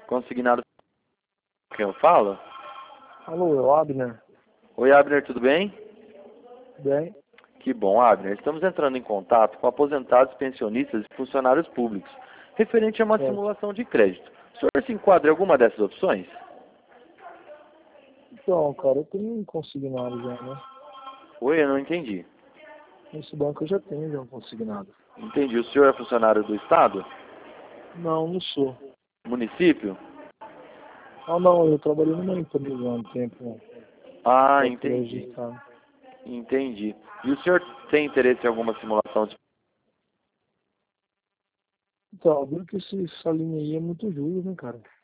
Consignado. Quem eu falo? Alô, é o Abner. Oi, Abner, tudo bem? Bem, Que bom, Abner. Estamos entrando em contato com aposentados, pensionistas e funcionários públicos, referente a uma é. simulação de crédito. O senhor se enquadra em alguma dessas opções? Então, cara, eu tenho um consignado já, né? Oi, eu não entendi. Nesse banco eu já tenho já um consignado. Entendi. O senhor é funcionário do Estado? Não, não sou. Município? Ah, não, eu trabalhei numa empresa há um tempo, né? Ah, Só que entendi. registrado. Entendi. E o senhor tem interesse em alguma simulação de... Então, viu que essa linha aí é muito juros, né, cara?